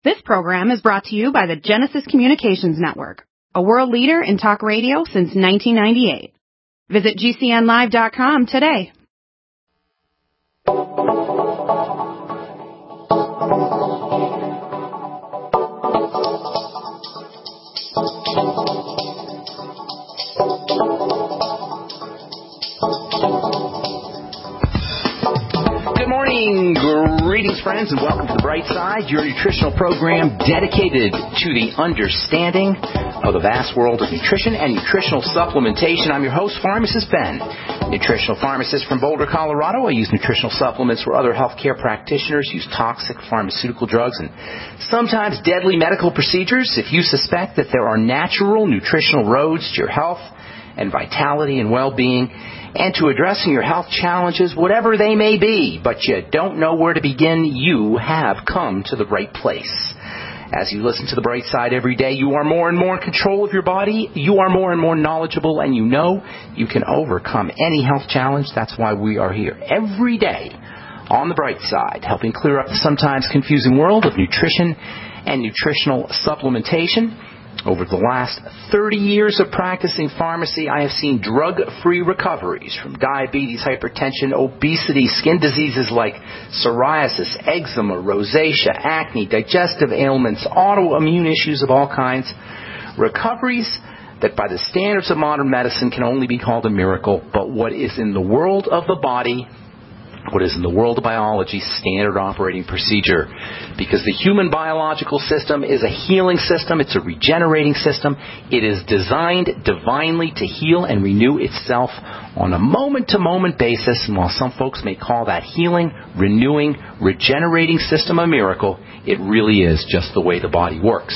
This program is brought to you by the Genesis Communications Network, a world leader in talk radio since 1998. Visit GCNlive.com today. Good morning, greetings friends, and welcome to The Bright Side, your nutritional program dedicated to the understanding of the vast world of nutrition and nutritional supplementation. I'm your host, Pharmacist Ben, nutritional pharmacist from Boulder, Colorado. I use nutritional supplements where other healthcare practitioners use toxic pharmaceutical drugs and sometimes deadly medical procedures. If you suspect that there are natural nutritional roads to your health and vitality and well-being, and to addressing your health challenges, whatever they may be, but you don't know where to begin, you have come to the right place. As you listen to The Bright Side every day, you are more and more in control of your body, you are more and more knowledgeable, and you know you can overcome any health challenge. That's why we are here every day on The Bright Side, helping clear up the sometimes confusing world of nutrition and nutritional supplementation. Over the last 30 years of practicing pharmacy, I have seen drug-free recoveries from diabetes, hypertension, obesity, skin diseases like psoriasis, eczema, rosacea, acne, digestive ailments, autoimmune issues of all kinds. Recoveries that by the standards of modern medicine can only be called a miracle, but what is in the world of the body, what is in the world of biology, standard operating procedure. Because the human biological system is a healing system. It's a regenerating system. It is designed divinely to heal and renew itself on a moment-to-moment basis. And while some folks may call that healing, renewing, regenerating system a miracle, it really is just the way the body works.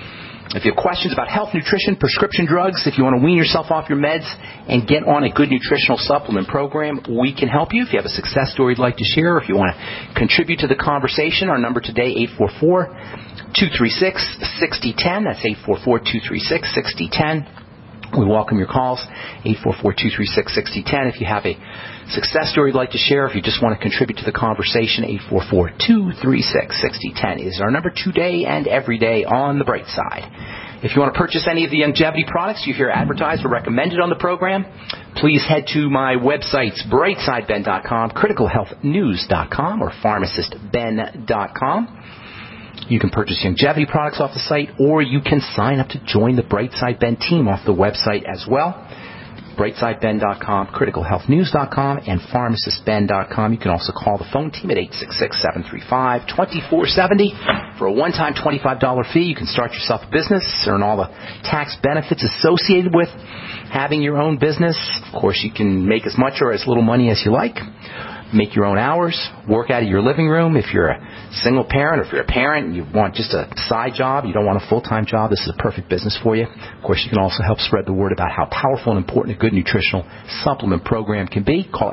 If you have questions about health, nutrition, prescription drugs, if you want to wean yourself off your meds and get on a good nutritional supplement program, we can help you. If you have a success story you'd like to share, or if you want to contribute to the conversation, our number today, 844-236-6010. That's 844-236-6010. We welcome your calls, 844-236-6010. If you have a success story you'd like to share, if you just want to contribute to the conversation, 844-236-6010 is our number today and every day on The Bright Side. If you want to purchase any of the longevity products you hear advertised or recommended on the program, please head to my websites, brightsideben.com, criticalhealthnews.com, or pharmacistben.com. You can purchase longevity products off the site, or you can sign up to join the Brightside Ben team off the website as well. brightsideben.com, criticalhealthnews.com, and pharmacistben.com. You can also call the phone team at 866-735-2470 for a one-time $25 fee. You can start yourself a business, earn all the tax benefits associated with having your own business. Of course, you can make as much or as little money as you like. Make your own hours, work out of your living room. If you're a single parent, or if you're a parent and you want just a side job, you don't want a full-time job, this is a perfect business for you. Of course, you can also help spread the word about how powerful and important a good nutritional supplement program can be. Call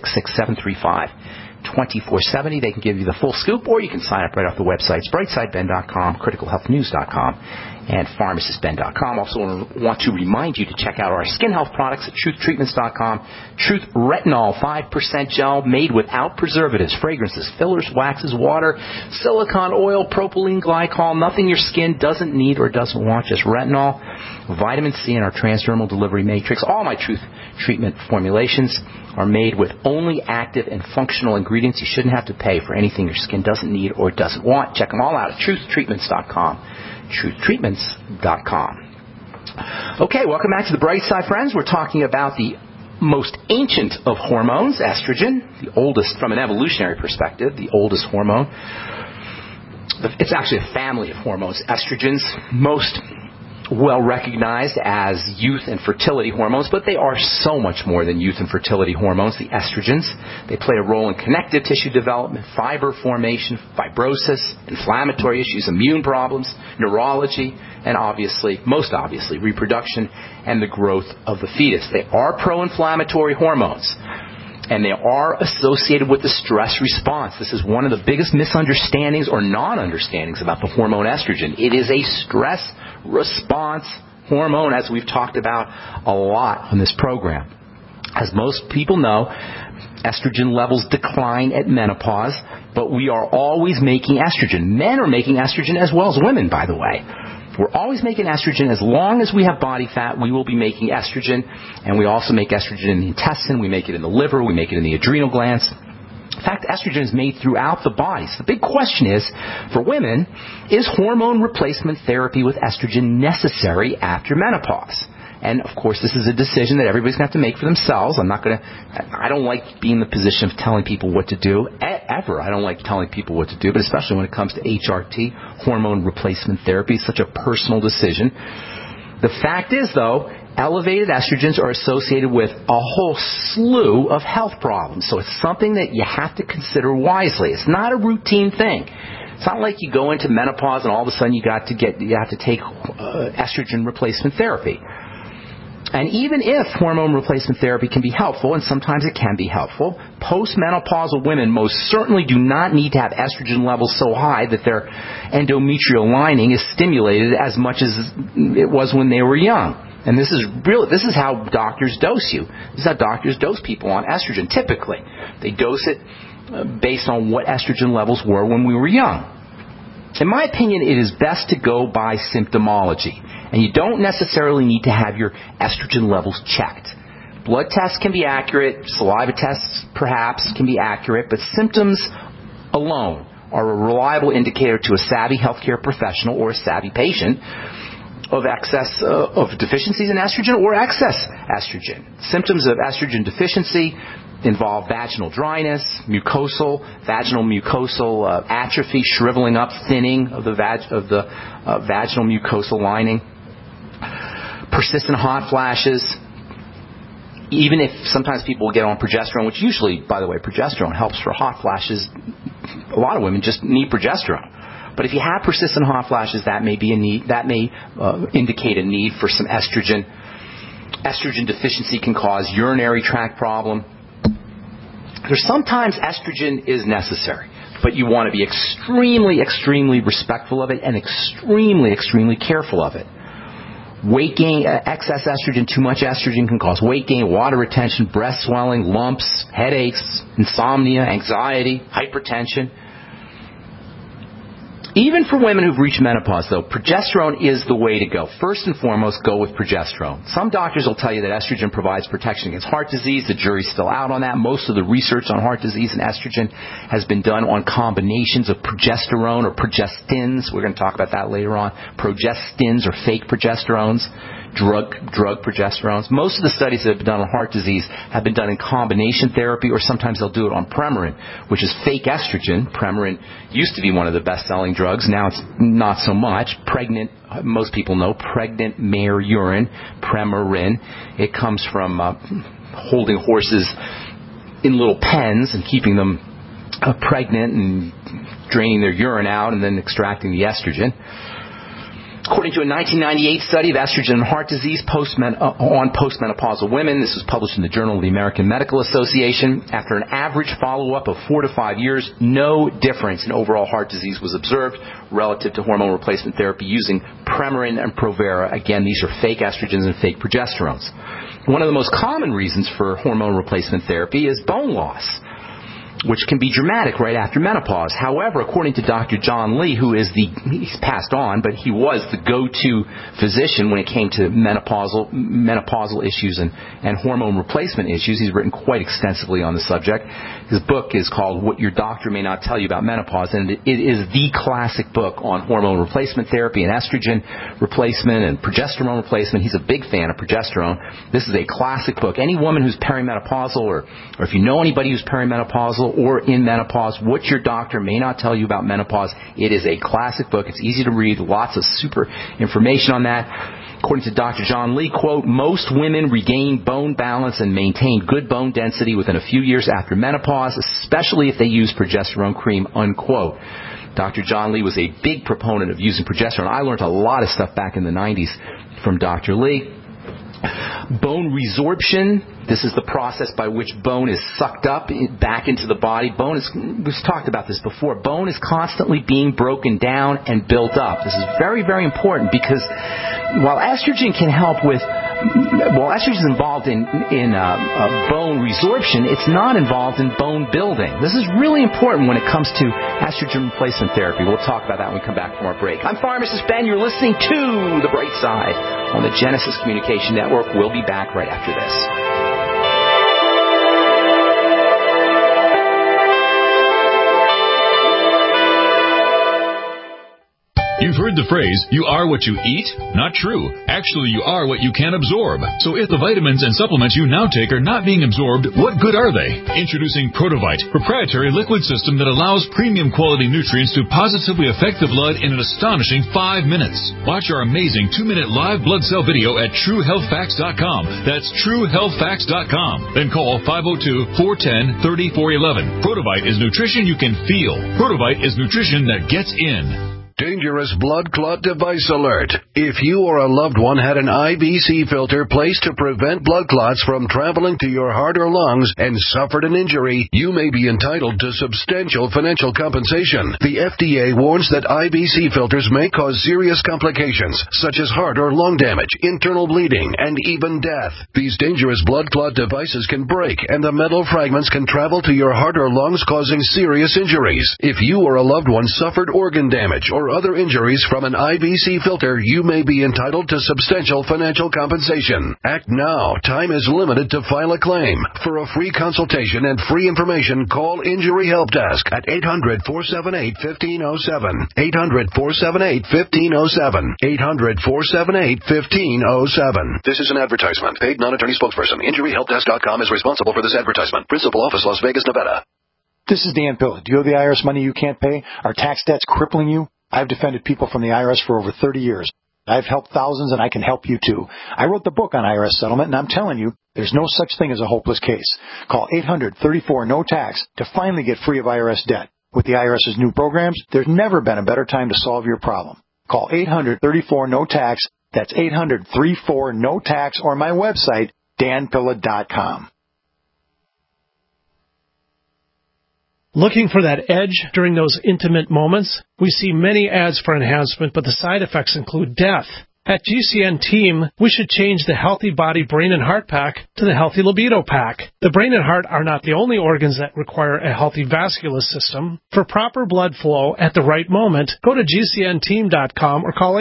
866-735-2470. They can give you the full scoop, or you can sign up right off the websites, brightsideben.com, criticalhealthnews.com, and pharmacistben.com. Also want to remind you to check out our skin health products at truthtreatments.com. Truth Retinol 5% gel made without preservatives, fragrances, fillers, waxes, water, silicone oil, propylene glycol, nothing your skin doesn't need or doesn't want, just retinol, vitamin C, and our transdermal delivery matrix. All my Truth treatment formulations are made with only active and functional ingredients. You shouldn't have to pay for anything your skin doesn't need or doesn't want. Check them all out at truthtreatments.com. truthtreatments.com. Okay, welcome back to The Bright Side, friends. We're talking about the most ancient of hormones, estrogen, the oldest from an evolutionary perspective, the oldest hormone. It's actually a family of hormones. Estrogens, most well recognized as youth and fertility hormones, but they are so much more than youth and fertility hormones, the estrogens. They play a role in connective tissue development, fiber formation, fibrosis, inflammatory issues, immune problems, neurology, and obviously, most obviously, reproduction and the growth of the fetus. They are pro-inflammatory hormones, and they are associated with the stress response. This is one of the biggest misunderstandings or non-understandings about the hormone estrogen. It is a stress response hormone, as we've talked about a lot on this program. As most people know, estrogen levels decline at menopause. but we are always making estrogen. Men are making estrogen as well as women, by the way. We're always making estrogen. As long as we have body fat, we will be making estrogen. And we also make estrogen in the intestine. We make it in the liver. We make it in the adrenal glands. In fact, estrogen is made throughout the body. So the big question is, for women, is hormone replacement therapy with estrogen necessary after menopause? And, of course, this is a decision that everybody's going to have to make for themselves. I don't like being in the position of telling people what to do, ever. I don't like telling people what to do, but especially when it comes to HRT, hormone replacement therapy. It's such a personal decision. The fact is, though, elevated estrogens are associated with a whole slew of health problems. So it's something that you have to consider wisely. It's not a routine thing. It's not like you go into menopause and all of a sudden you have to take estrogen replacement therapy. And even if hormone replacement therapy can be helpful, and sometimes it can be helpful, postmenopausal women most certainly do not need to have estrogen levels so high that their endometrial lining is stimulated as much as it was when they were young. And this is how doctors dose you. This is how doctors dose people on estrogen, typically. They dose it based on what estrogen levels were when we were young. In my opinion, it is best to go by symptomology. And you don't necessarily need to have your estrogen levels checked. Blood tests can be accurate, saliva tests perhaps can be accurate, but symptoms alone are a reliable indicator to a savvy healthcare professional or a savvy patient of excess of deficiencies in estrogen or excess estrogen. Symptoms of estrogen deficiency involve vaginal dryness, vaginal mucosal atrophy, shriveling up, thinning of the vaginal mucosal lining, persistent hot flashes. Even if sometimes people get on progesterone, which usually, by the way, progesterone helps for hot flashes. A lot of women just need progesterone. But if you have persistent hot flashes, that may indicate a need for some estrogen. Estrogen deficiency can cause urinary tract problem. Sometimes estrogen is necessary, but you want to be extremely, extremely respectful of it and extremely, extremely careful of it. Weight gain, excess estrogen, too much estrogen can cause weight gain, water retention, breast swelling, lumps, headaches, insomnia, anxiety, hypertension. Even for women who've reached menopause, though, progesterone is the way to go. First and foremost, go with progesterone. Some doctors will tell you that estrogen provides protection against heart disease. The jury's still out on that. Most of the research on heart disease and estrogen has been done on combinations of progesterone or progestins. We're going to talk about that later on. Progestins or fake progesterones. Drug progesterones. Most of the studies that have been done on heart disease have been done in combination therapy, or sometimes they'll do it on Premarin, which is fake estrogen. Premarin used to be one of the best-selling drugs. Now it's not so much. Most people know pregnant mare urine, Premarin. It comes from holding horses in little pens and keeping them pregnant and draining their urine out and then extracting the estrogen. According to a 1998 study of estrogen and heart disease on postmenopausal women, this was published in the Journal of the American Medical Association, after an average follow-up of 4 to 5 years, no difference in overall heart disease was observed relative to hormone replacement therapy using Premarin and Provera. Again, these are fake estrogens and fake progesterones. One of the most common reasons for hormone replacement therapy is bone loss, which can be dramatic right after menopause. However, according to Dr. John Lee, he's passed on, but he was the go-to physician when it came to menopausal issues and hormone replacement issues. He's written quite extensively on the subject. His book is called What Your Doctor May Not Tell You About Menopause, and it is the classic book on hormone replacement therapy and estrogen replacement and progesterone replacement. He's a big fan of progesterone. This is a classic book. Any woman who's perimenopausal, or if you know anybody who's perimenopausal or in menopause, What Your Doctor May Not Tell You About Menopause, it is a classic book. It's easy to read, lots of super information on that. According to Dr. John Lee, quote, most women regain bone balance and maintain good bone density within a few years after menopause, especially if they use progesterone cream, unquote. Dr. John Lee was a big proponent of using progesterone. I learned a lot of stuff back in the 90s from Dr. Lee. Bone resorption This is the process by which bone is sucked up back into the body. We've talked about this before. Bone is constantly being broken down and built up. This is very, very important because while estrogen is involved in bone resorption, it's not involved in bone building. This is really important when it comes to estrogen replacement therapy. We'll talk about that when we come back from our break. I'm Pharmacist Ben. You're listening to The Bright Side on the Genesis Communication Network. We'll be back right after this. You've heard the phrase, you are what you eat? Not true. Actually, you are what you can absorb. So if the vitamins and supplements you now take are not being absorbed, what good are they? Introducing Protovite, proprietary liquid system that allows premium quality nutrients to positively affect the blood in an astonishing 5 minutes. Watch our amazing 2-minute live blood cell video at TrueHealthFacts.com. That's TrueHealthFacts.com. Then call 502-410-3411. Protovite is nutrition you can feel. Protovite is nutrition that gets in. Dangerous blood clot device alert. If you or a loved one had an IVC filter placed to prevent blood clots from traveling to your heart or lungs and suffered an injury, you may be entitled to substantial financial compensation. The FDA warns that IVC filters may cause serious complications, such as heart or lung damage, internal bleeding, and even death. These dangerous blood clot devices can break, and the metal fragments can travel to your heart or lungs, causing serious injuries. If you or a loved one suffered organ damage or other injuries from an IVC filter, you may be entitled to substantial financial compensation. Act now. Time is limited to file a claim. For a free consultation and free information, call Injury Help Desk at 800-478-1507. 800-478-1507. 800-478-1507. This is an advertisement. Paid non-attorney spokesperson. InjuryHelpDesk.com is responsible for this advertisement. Principal office, Las Vegas, Nevada. This is Dan Pilla. Do you owe the IRS money you can't pay? Are tax debts crippling you? I've defended people from the IRS for over 30 years. I've helped thousands, and I can help you, too. I wrote the book on IRS settlement, and I'm telling you, there's no such thing as a hopeless case. Call 800-34-NO-TAX to finally get free of IRS debt. With the IRS's new programs, there's never been a better time to solve your problem. Call 800-34-NO-TAX. That's 800-34-NO-TAX, or my website, danpilla.com. Looking for that edge during those intimate moments? We see many ads for enhancement, but the side effects include death. At GCN Team, we should change the Healthy Body, Brain, and Heart Pack to the Healthy Libido Pack. The brain and heart are not the only organs that require a healthy vascular system. For proper blood flow at the right moment, go to GCNteam.com or call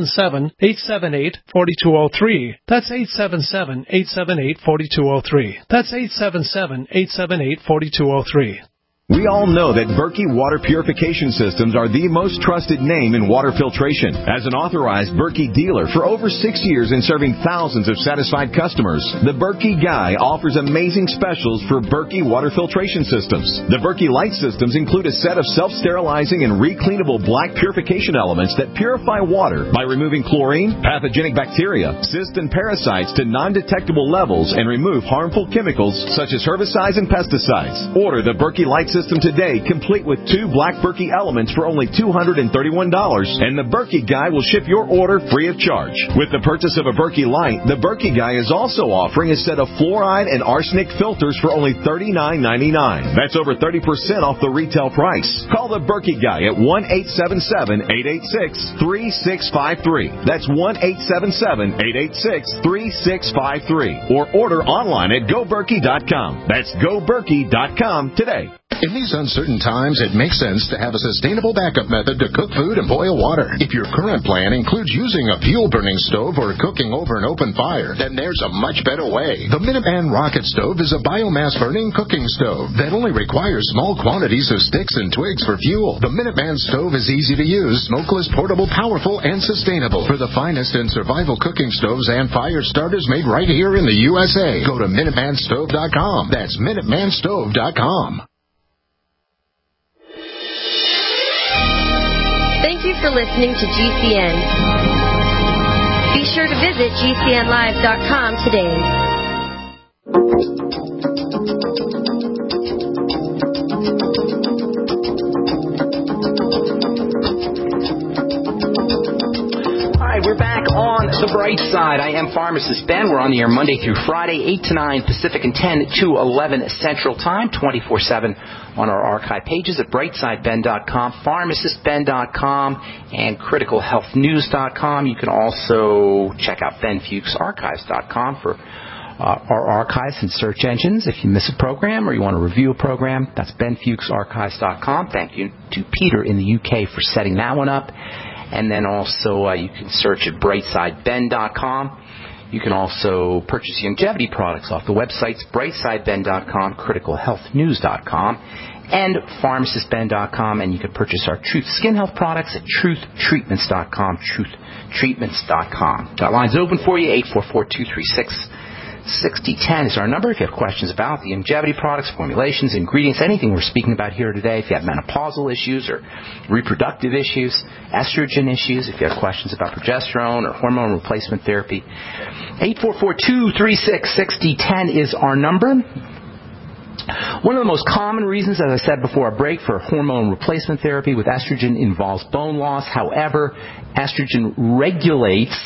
877-878-4203. That's 877-878-4203. That's 877-878-4203. We all know that Berkey Water Purification Systems are the most trusted name in water filtration. As an authorized Berkey dealer for over 6 years and serving thousands of satisfied customers, the Berkey Guy offers amazing specials for Berkey Water Filtration Systems. The Berkey Light Systems include a set of self-sterilizing and recleanable black purification elements that purify water by removing chlorine, pathogenic bacteria, cysts, and parasites to non-detectable levels and remove harmful chemicals such as herbicides and pesticides. Order the Berkey Light System today, complete with 2 black Berkey elements for only $231, and the Berkey Guy will ship your order free of charge. With the purchase of a Berkey Light, the Berkey Guy is also offering a set of fluoride and arsenic filters for only $39.99. That's over 30% off the retail price. Call the Berkey Guy at 1-877-886-3653. That's 1-877-886-3653. Or order online at GoBerkey.com. That's GoBerkey.com today. In these uncertain times, it makes sense to have a sustainable backup method to cook food and boil water. If your current plan includes using a fuel-burning stove or cooking over an open fire, then there's a much better way. The Minuteman Rocket Stove is a biomass-burning cooking stove that only requires small quantities of sticks and twigs for fuel. The Minuteman Stove is easy to use, smokeless, portable, powerful, and sustainable. For the finest in survival cooking stoves and fire starters made right here in the USA, go to MinutemanStove.com. That's MinutemanStove.com. Thank you for listening to GCN. Be sure to visit GCNlive.com today. we're back on the bright side. I am Pharmacist Ben. We're on the air Monday through Friday, 8 to 9 Pacific and 10 to 11 Central Time, 24/7 on our archive pages at brightsideben.com, pharmacistben.com, and criticalhealthnews.com. You can also check out benfuchsarchives.com for our archives and search engines. If you miss a program or you want to review a program, that's benfuchsarchives.com. Thank you to Peter in the UK for setting that one up. And then also you can search at brightsideben.com. You can also purchase longevity products off the websites brightsideben.com, criticalhealthnews.com, and pharmacistben.com. And you can purchase our Truth Skin Health products at truthtreatments.com, truthtreatments.com. Got lines open for you, 844-236-6010 is our number. If you have questions about the longevity products, formulations, ingredients, anything we're speaking about here today, if you have menopausal issues or reproductive issues, estrogen issues, if you have questions about progesterone or hormone replacement therapy, 844-236-6010 is our number. One of the most common reasons, as I said before our break, for hormone replacement therapy with estrogen involves bone loss. However, estrogen regulates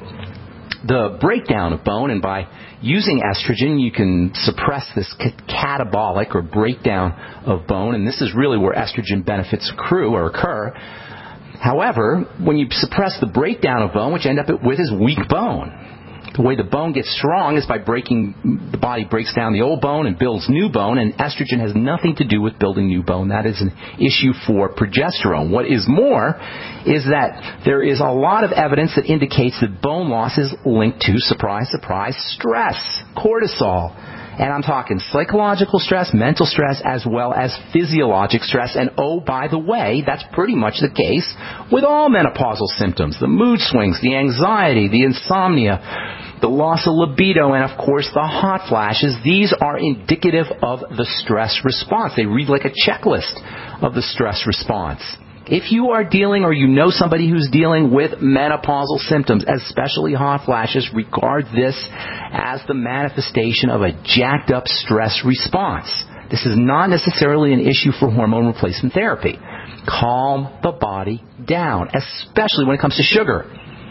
the breakdown of bone, and by using estrogen, you can suppress this catabolic or breakdown of bone, and this is really where estrogen benefits accrue or occur. However, when you suppress the breakdown of bone, what you end up with is weak bone. The way the bone gets strong is by the body breaks down the old bone and builds new bone, and estrogen has nothing to do with building new bone. That is an issue for progesterone. What is more is that there is a lot of evidence that indicates that bone loss is linked to, surprise, surprise, stress, cortisol. And I'm talking psychological stress, mental stress, as well as physiologic stress. And oh, by the way, that's pretty much the case with all menopausal symptoms. The mood swings, the anxiety, the insomnia, the loss of libido, and of course the hot flashes. These are indicative of the stress response. They read like a checklist of the stress response. If you are dealing or you know somebody who's dealing with menopausal symptoms, especially hot flashes, regard this as the manifestation of a jacked up stress response. This is not necessarily an issue for hormone replacement therapy. Calm the body down, especially when it comes to sugar.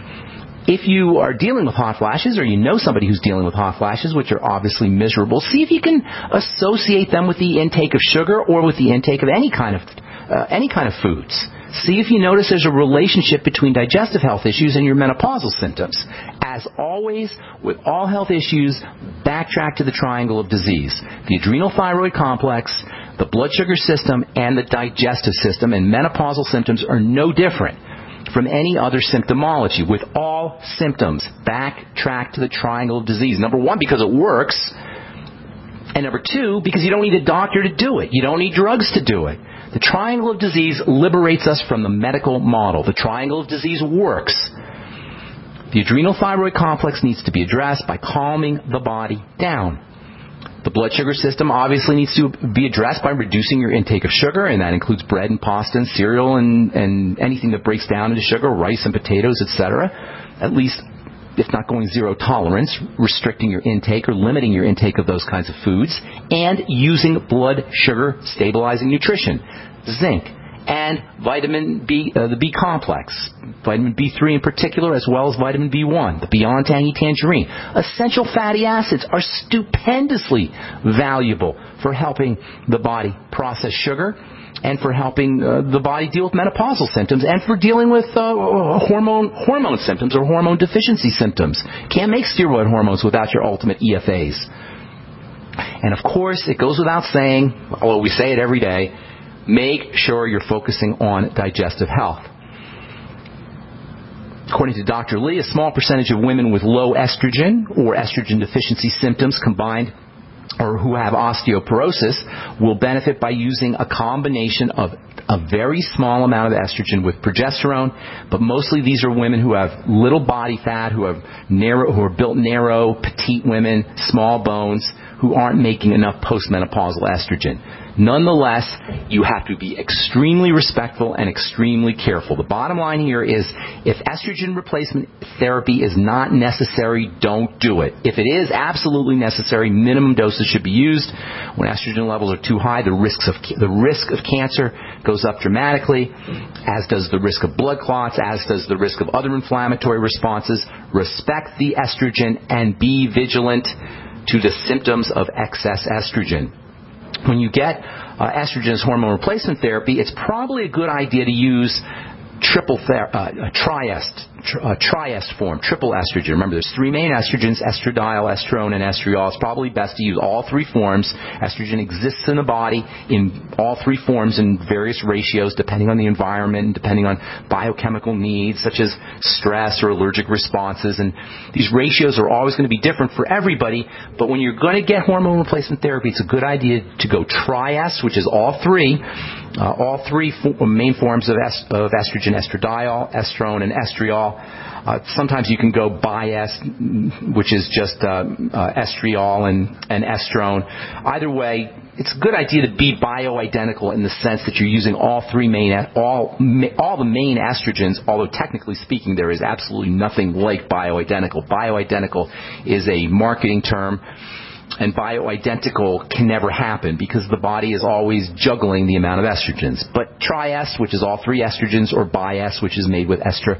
If you are dealing with hot flashes or you know somebody who's dealing with hot flashes, which are obviously miserable, see if you can associate them with the intake of sugar or with the intake of any kind of foods. See if you notice there's a relationship between digestive health issues and your menopausal symptoms. As always, with all health issues, backtrack to the triangle of disease. The adrenal thyroid complex, the blood sugar system, and the digestive system, and menopausal symptoms are no different from any other symptomology. With all symptoms, backtrack to the triangle of disease. Number one, because it works. And number two, because you don't need a doctor to do it. You don't need drugs to do it. The triangle of disease liberates us from the medical model. The triangle of disease works. The adrenal thyroid complex needs to be addressed by calming the body down. The blood sugar system obviously needs to be addressed by reducing your intake of sugar, and that includes bread and pasta and cereal and anything that breaks down into sugar, rice and potatoes, etc. At least, if not going zero tolerance, restricting your intake or limiting your intake of those kinds of foods, and using blood sugar stabilizing nutrition, zinc, and vitamin B, the B complex, vitamin B3 in particular, as well as vitamin B1, the Beyond Tangy Tangerine. Essential fatty acids are stupendously valuable for helping the body process sugar and for helping the body deal with menopausal symptoms and for dealing with hormone symptoms or hormone deficiency symptoms. Can't make steroid hormones without your ultimate EFAs. And of course, it goes without saying, although we say it every day, make sure you're focusing on digestive health. According to Dr. Lee, a small percentage of women with low estrogen or estrogen deficiency symptoms combined or who have osteoporosis will benefit by using a combination of a very small amount of estrogen with progesterone, but mostly these are women who have little body fat, who are built narrow, petite women, small bones, who aren't making enough postmenopausal estrogen. Nonetheless, you have to be extremely respectful and extremely careful. The bottom line here is if estrogen replacement therapy is not necessary, don't do it. If it is absolutely necessary, minimum doses should be used. When estrogen levels are too high, the risk of cancer goes up dramatically, as does the risk of blood clots, as does the risk of other inflammatory responses. Respect the estrogen and be vigilant to the symptoms of excess estrogen. When you get estrogen as hormone replacement therapy, it's probably a good idea to use triest form, triple estrogen. Remember, there's three main estrogens, estradiol, estrone, and estriol. It's probably best to use all three forms. Estrogen exists in the body in all three forms in various ratios, depending on the environment and depending on biochemical needs, such as stress or allergic responses. And these ratios are always going to be different for everybody, but when you're going to get hormone replacement therapy, it's a good idea to go triest, which is all three main forms of estrogen, estradiol, estrone, and estriol. Sometimes you can go biest, which is just estriol and estrone. Either way, it's a good idea to be bioidentical in the sense that you're using all the main estrogens, although technically speaking there is absolutely nothing like bioidentical. Bioidentical is a marketing term, and bioidentical can never happen because the body is always juggling the amount of estrogens. But triest, which is all three estrogens, or biest, which is made with estradiol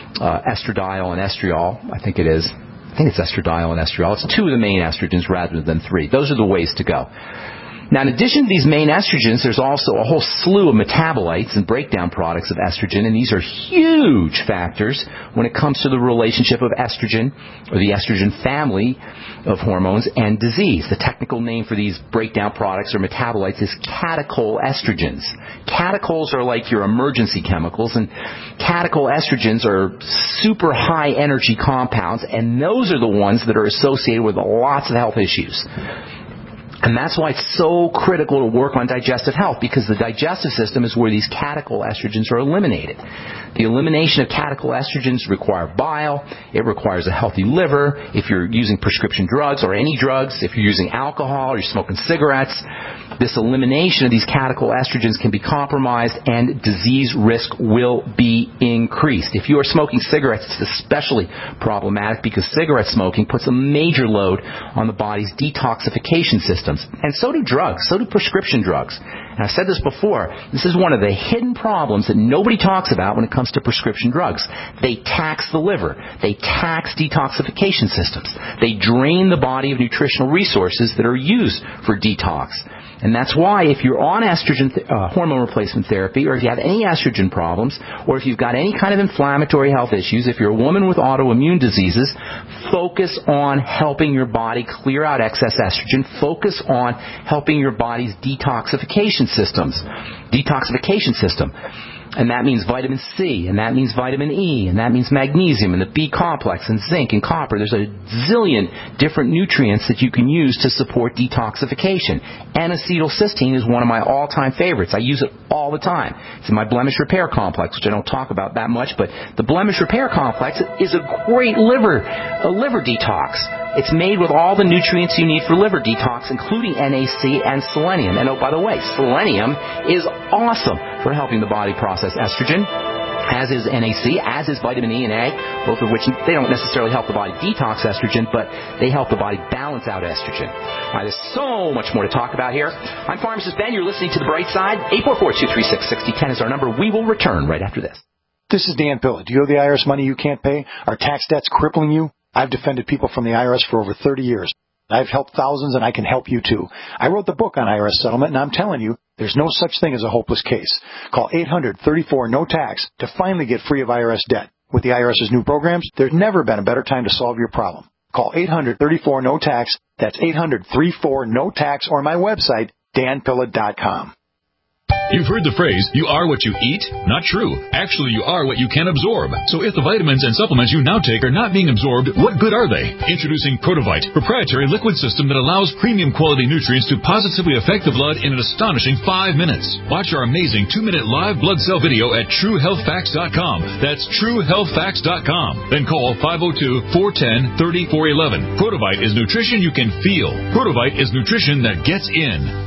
and estriol, I think it's estradiol and estriol. It's two of the main estrogens rather than three. Those are the ways to go. Now, in addition to these main estrogens, there's also a whole slew of metabolites and breakdown products of estrogen, and these are huge factors when it comes to the relationship of estrogen, or the estrogen family of hormones, and disease. The technical name for these breakdown products or metabolites is catechol-estrogens. Catechols are like your emergency chemicals, and catechol-estrogens are super high energy compounds, and those are the ones that are associated with lots of health issues. And that's why it's so critical to work on digestive health, because the digestive system is where these catechol-estrogens are eliminated. The elimination of catechol-estrogens require bile. It requires a healthy liver. If you're using prescription drugs or any drugs, if you're using alcohol or you're smoking cigarettes, this elimination of these catechol-estrogens can be compromised and disease risk will be increased. If you are smoking cigarettes, it's especially problematic because cigarette smoking puts a major load on the body's detoxification systems. And so do drugs. So do prescription drugs. And I've said this before. This is one of the hidden problems that nobody talks about when it comes to prescription drugs. They tax the liver. They tax detoxification systems. They drain the body of nutritional resources that are used for detox. And that's why if you're on estrogen hormone replacement therapy, or if you have any estrogen problems, or if you've got any kind of inflammatory health issues, if you're a woman with autoimmune diseases, focus on helping your body clear out excess estrogen. Focus on helping your body's detoxification system. And that means vitamin C, and that means vitamin E, and that means magnesium, and the B complex, and zinc, and copper. There's a zillion different nutrients that you can use to support detoxification. N-acetylcysteine is one of my all-time favorites. I use it all the time. It's in my blemish repair complex, which I don't talk about that much, but the blemish repair complex is a great liver detox. It's made with all the nutrients you need for liver detox, including NAC and selenium. And oh, by the way, selenium is awesome for helping the body process estrogen, as is NAC, as is vitamin E and A, both of which they don't necessarily help the body detox estrogen, but they help the body balance out estrogen. All right, there's so much more to talk about here. I'm Pharmacist Ben. You're listening to The Bright Side. 844-236-6010 is our number. We will return right after this. This is Dan Pilla. Do you owe the IRS money you can't pay? Are tax debts crippling you? I've defended people from the IRS for over 30 years. I've helped thousands, and I can help you too. I wrote the book on IRS settlement, and I'm telling you, there's no such thing as a hopeless case. Call 800-34-NO-TAX to finally get free of IRS debt. With the IRS's new programs, there's never been a better time to solve your problem. Call 800-34-NO-TAX. That's 800-34-NO-TAX, or my website, danpilla.com. You've heard the phrase, you are what you eat? Not true. Actually, you are what you can absorb. So if the vitamins and supplements you now take are not being absorbed, what good are they? Introducing Protovite, proprietary liquid system that allows premium quality nutrients to positively affect the blood in an astonishing 5 minutes. Watch our amazing 2-minute live blood cell video at TrueHealthFacts.com. That's TrueHealthFacts.com. Then call 502-410-3411. Protovite is nutrition you can feel. Protovite is nutrition that gets in.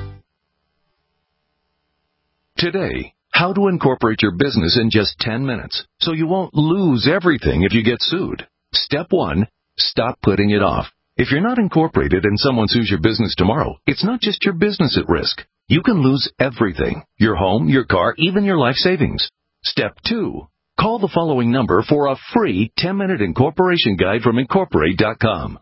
Today, how to incorporate your business in just 10 minutes so you won't lose everything if you get sued. Step 1, stop putting it off. If you're not incorporated and someone sues your business tomorrow, it's not just your business at risk. You can lose everything, your home, your car, even your life savings. Step 2, call the following number for a free 10-minute incorporation guide from Incorporate.com.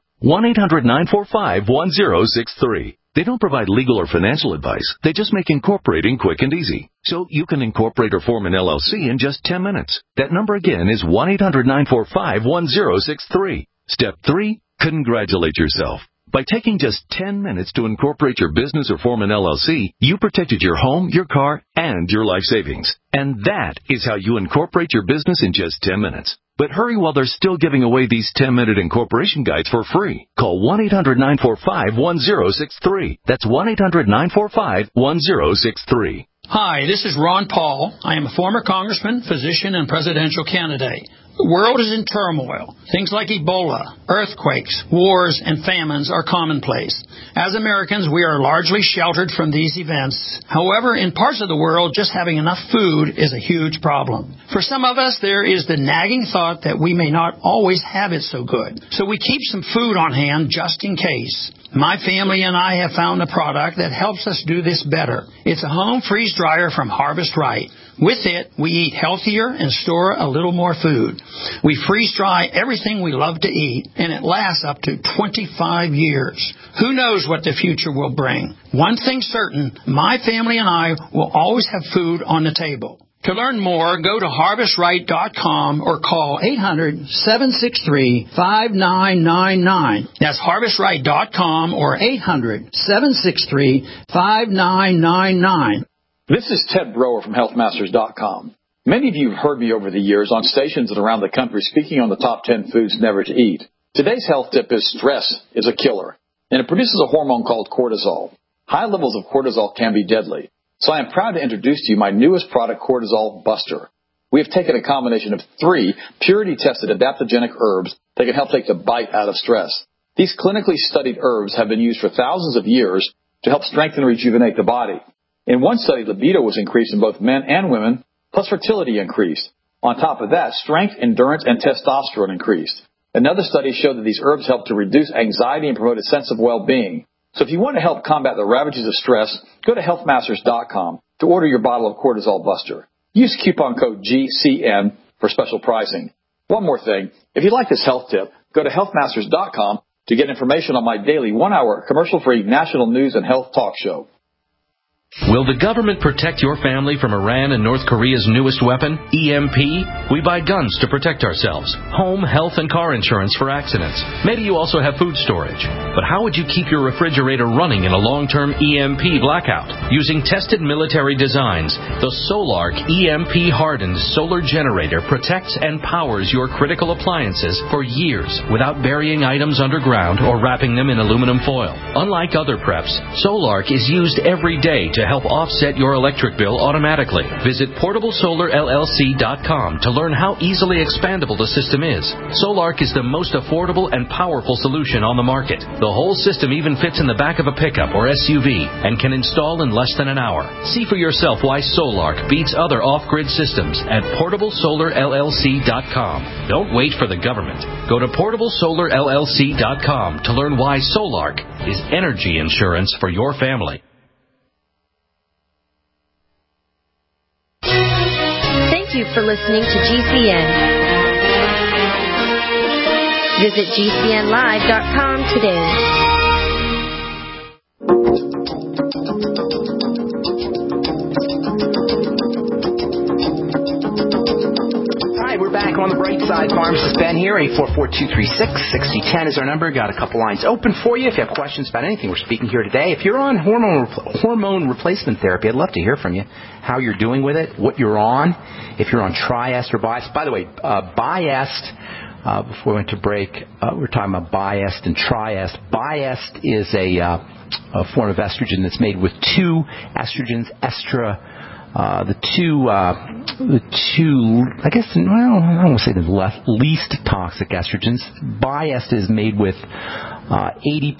1-800-945-1063. They don't provide legal or financial advice. They just make incorporating quick and easy. So you can incorporate or form an LLC in just 10 minutes. That number again is 1-800-945-1063. Step 3, congratulate yourself. By taking just 10 minutes to incorporate your business or form an LLC, you protected your home, your car, and your life savings. And that is how you incorporate your business in just 10 minutes. But hurry while they're still giving away these 10-minute incorporation guides for free. Call 1-800-945-1063. That's 1-800-945-1063. Hi, this is Ron Paul. I am a former congressman, physician, and presidential candidate. The world is in turmoil. Things like Ebola, earthquakes, wars, and famines are commonplace. As Americans, we are largely sheltered from these events. However, in parts of the world, just having enough food is a huge problem. For some of us, there is the nagging thought that we may not always have it so good. So we keep some food on hand just in case. My family and I have found a product that helps us do this better. It's a home freeze dryer from Harvest Right. With it, we eat healthier and store a little more food. We freeze dry everything we love to eat, and it lasts up to 25 years. Who knows what the future will bring? One thing's certain, my family and I will always have food on the table. To learn more, go to HarvestRight.com or call 800-763-5999. That's HarvestRight.com or 800-763-5999. This is Ted Brower from HealthMasters.com. Many of you have heard me over the years on stations and around the country speaking on the top 10 foods never to eat. Today's health tip is stress is a killer, and it produces a hormone called cortisol. High levels of cortisol can be deadly. So I am proud to introduce to you my newest product, Cortisol Buster. We have taken a combination of 3 purity-tested adaptogenic herbs that can help take the bite out of stress. These clinically studied herbs have been used for thousands of years to help strengthen and rejuvenate the body. In one study, libido was increased in both men and women, plus fertility increased. On top of that, strength, endurance, and testosterone increased. Another study showed that these herbs help to reduce anxiety and promote a sense of well-being. So if you want to help combat the ravages of stress, go to HealthMasters.com to order your bottle of Cortisol Buster. Use coupon code GCN for special pricing. One more thing, if you like this health tip, go to HealthMasters.com to get information on my daily 1-hour commercial-free national news and health talk show. Will the government protect your family from Iran and North Korea's newest weapon, EMP? We buy guns to protect ourselves, home, health, and car insurance for accidents. Maybe you also have food storage. But how would you keep your refrigerator running in a long-term EMP blackout? Using tested military designs, the Solark EMP-hardened solar generator protects and powers your critical appliances for years without burying items underground or wrapping them in aluminum foil. Unlike other preps, Solark is used every day to help offset your electric bill automatically. Visit PortableSolarLLC.com to learn how easily expandable the system is. Solark is the most affordable and powerful solution on the market. The whole system even fits in the back of a pickup or SUV and can install in less than an hour. See for yourself why Solark beats other off-grid systems at PortableSolarLLC.com. Don't wait for the government. Go to PortableSolarLLC.com to learn why Solark is energy insurance for your family. Thank you for listening to GCN. Visit GCNlive.com today. We're back on the bright side. Pharmacist Ben here. 844-236-6010 is our number. Got a couple lines open for you if you have questions about anything we're speaking here today. If you're on hormone replacement therapy, I'd love to hear from you. How you're doing with it, what you're on. If you're on Triest or Biest. By the way, Biest, before we went to break, we were talking about Biest and Triest. Biest is a form of estrogen that's made with two estrogens, the two, I guess, well, I don't want to say the least toxic estrogens. Biest is made with 80%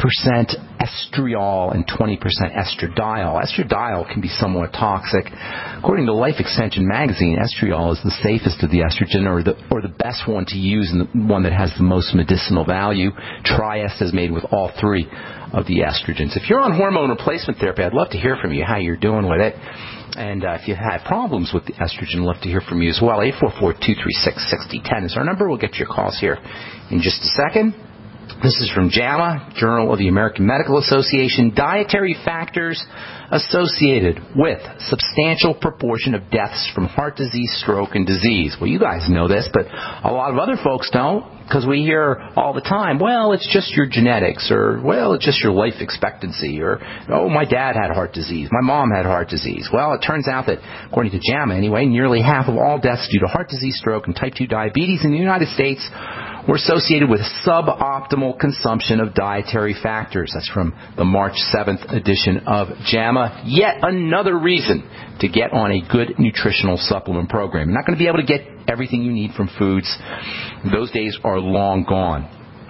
estriol and 20% estradiol. Estradiol can be somewhat toxic. According to Life Extension magazine, estriol is the safest of the estrogen, or the best one to use, and the one that has the most medicinal value. Triest is made with all three of the estrogens. If you're on hormone replacement therapy, I'd love to hear from you how you're doing with it. And if you have problems with the estrogen, I'd love to hear from you as well. 844-236-6010 is our number. We'll get your calls here in just a second. This is from JAMA, Journal of the American Medical Association. Dietary factors associated with substantial proportion of deaths from heart disease, stroke, and disease. Well, you guys know this, but a lot of other folks don't, because we hear all the time, well, it's just your genetics, or, well, it's just your life expectancy, or, oh, my dad had heart disease, my mom had heart disease. Well, it turns out that, according to JAMA anyway, nearly half of all deaths due to heart disease, stroke, and type 2 diabetes in the United States were associated with suboptimal consumption of dietary factors. That's from the March 7th edition of JAMA. Yet another reason to get on a good nutritional supplement program. You're not going to be able to get everything you need from foods. Those days are long gone.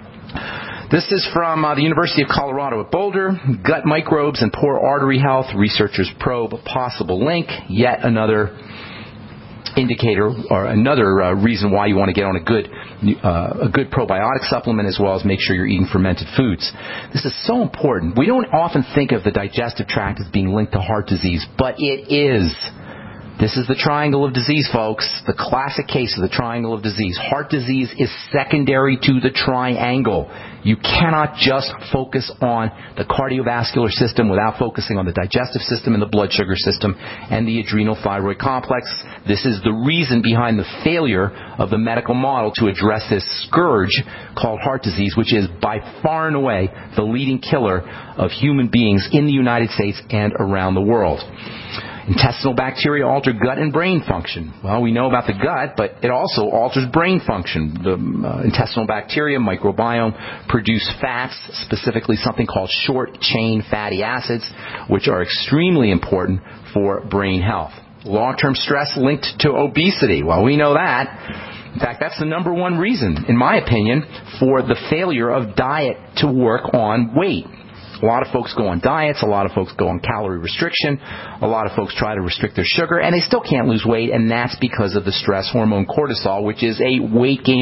This is from the University of Colorado at Boulder. Gut microbes and poor artery health. Researchers probe possible link. Yet another indicator, or another reason why you want to get on a good probiotic supplement, as well as make sure you're eating fermented foods. This is so important. We don't often think of the digestive tract as being linked to heart disease, but it is. This is the triangle of disease, folks. The classic case of the triangle of disease. Heart disease is secondary to the triangle. You cannot just focus on the cardiovascular system without focusing on the digestive system and the blood sugar system and the adrenal thyroid complex. This is the reason behind the failure of the medical model to address this scourge called heart disease, which is by far and away the leading killer of human beings in the United States and around the world. Intestinal bacteria alter gut and brain function. Well, we know about the gut, but it also alters brain function. The intestinal bacteria, microbiome, produce fats, specifically something called short-chain fatty acids, which are extremely important for brain health. Long-term stress linked to obesity. Well, we know that. In fact, that's the number one reason, in my opinion, for the failure of diet to work on weight. A lot of folks go on diets. A lot of folks go on calorie restriction. A lot of folks try to restrict their sugar, and they still can't lose weight, and that's because of the stress hormone cortisol, which is a weight gain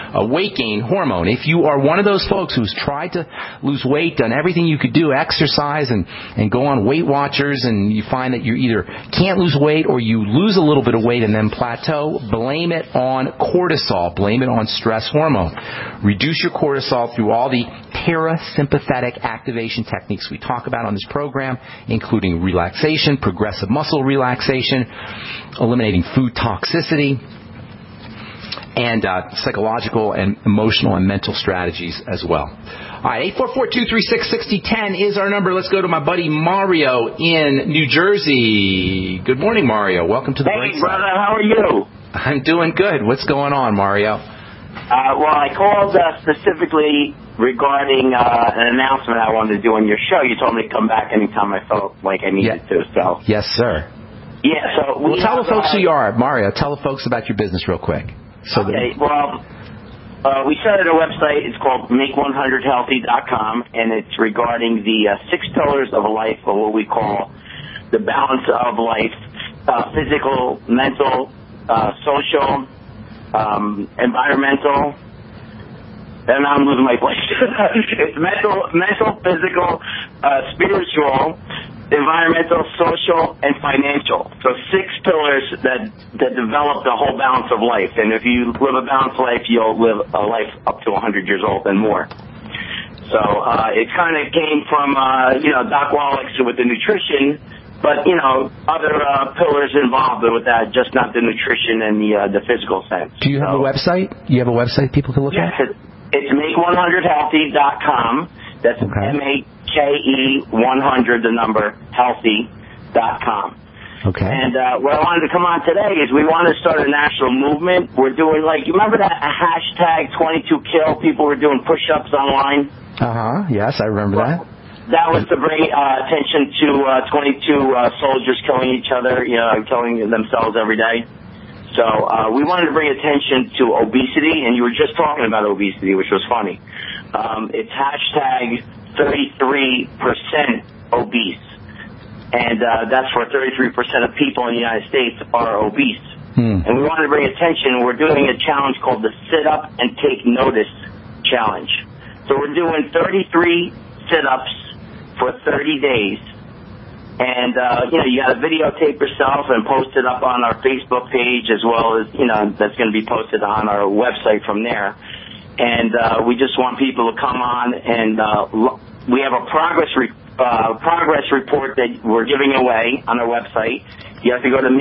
hormone. If you are one of those folks who's tried to lose weight, done everything you could do, exercise and go on Weight Watchers, and you find that you either can't lose weight or you lose a little bit of weight and then plateau, blame it on cortisol. Blame it on stress hormone. Reduce your cortisol through all the parasympathetic activation techniques we talk about on this program, including relaxation, progressive muscle relaxation, eliminating food toxicity, and psychological and emotional and mental strategies as well. All right, 844-236-6010 is our number. Let's go to my buddy Mario in New Jersey. Good morning, Mario. Welcome to the Bright Side. Hey, brother, how are you? I'm doing good. What's going on, Mario? Well, I called specifically regarding an announcement I wanted to do on your show. You told me to come back anytime I felt like I needed to. So. Yes, sir. Yeah, so well, tell the folks who you are, Mario. Tell the folks about your business real quick. Okay, well, we started a website. It's called Make100Healthy.com, and it's regarding the 6 pillars of life, or what we call the balance of life, physical, mental, social, environmental, and I'm losing my place. It's mental, physical, spiritual, environmental, social, and financial. So 6 pillars that develop the whole balance of life. And if you live a balanced life, you'll live a life up to 100 years old and more. So it kind of came from, Doc Wallach with the nutrition, But, other pillars involved with that, just not the nutrition and the physical sense. Do you have a website? You have a website people can look at? Yes, it's make100healthy.com. That's MAKE 100, the number, healthy.com. Okay. And what I wanted to come on today is we want to start a national movement. We're doing, you remember that hashtag 22kill? People were doing push-ups online? Yes, I remember that. That was to bring attention to 22 soldiers killing each other, killing themselves every day. So we wanted to bring attention to obesity, and you were just talking about obesity, which was funny. It's hashtag 33% obese. And that's where 33% of people in the United States are obese. And we wanted to bring attention. We're doing a challenge called the Sit Up and Take Notice Challenge. So we're doing 33 sit-ups for 30 days. And, you got to videotape yourself and post it up on our Facebook page as well as, that's going to be posted on our website from there. And we just want people to come on and we have a progress report that we're giving away on our website. You have to go to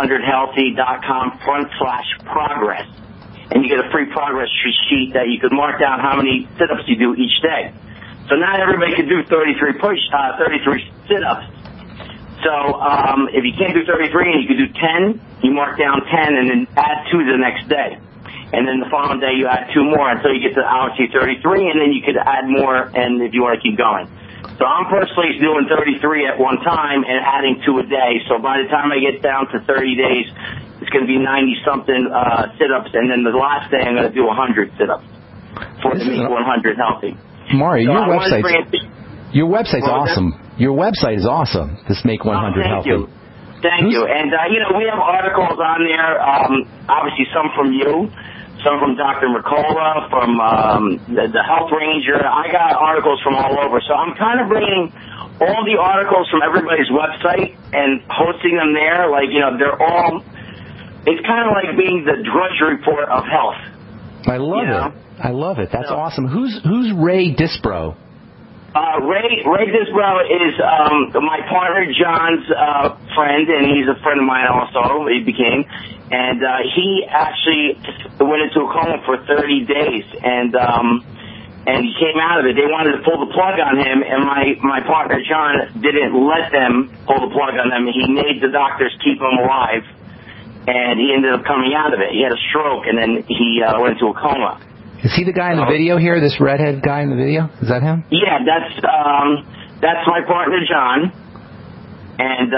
make100healthy.com/progress, and you get a free progress sheet that you can mark down how many sit-ups you do each day. So not everybody can do 33 sit-ups. So if you can't do 33 and you can do 10, you mark down 10 and then add 2 the next day. And then the following day you add 2 more until you get to obviously 33, and then you could add more and if you want to keep going. So I'm personally doing 33 at one time and adding 2 a day. So by the time I get down to 30 days, it's going to be 90-something sit-ups. And then the last day I'm going to do 100 sit-ups for the Make 100 Healthy. Mario, so your website's awesome. Your website is awesome, this Make 100 Healthy. Thank you. And, we have articles on there, obviously some from you. Some from Dr. Mercola, from the Health Ranger. I got articles from all over. So I'm kind of bringing all the articles from everybody's website and posting them there. They're all, it's kind of like being the Drudge Report of health. I love it. I love it. That's awesome. Who's Ray Disbrow? Ray Disbrow is my partner John's friend, and he's a friend of mine also. He became, and he actually went into a coma for 30 days, and he came out of it. They wanted to pull the plug on him, and my partner John didn't let them pull the plug on him. He made the doctors keep him alive, and he ended up coming out of it. He had a stroke, and then he went into a coma. Is he the guy in the video here, this redhead guy in the video? Is that him? Yeah, that's my partner, John. And,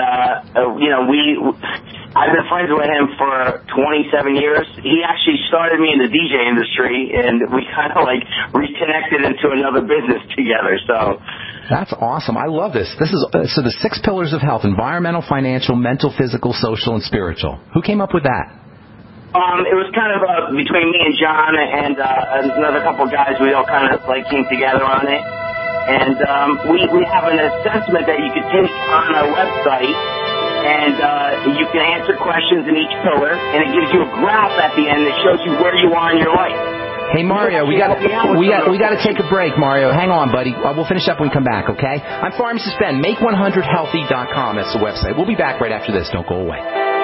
I've been friends with him for 27 years. He actually started me in the DJ industry, and we kind of reconnected into another business together, so. That's awesome. I love this. This is, so the 6 pillars of health: environmental, financial, mental, physical, social, and spiritual. Who came up with that? It was kind of between me and John and another couple of guys. We all kind of came together on it, and we have an assessment that you can take on our website, and you can answer questions in each pillar, and it gives you a graph at the end that shows you where you are in your life. Hey Mario, we got to take a break. Mario, hang on, buddy. We'll finish up when we come back. Okay? I'm Pharmacist Ben. Make100healthy.com. That's the website. We'll be back right after this. Don't go away.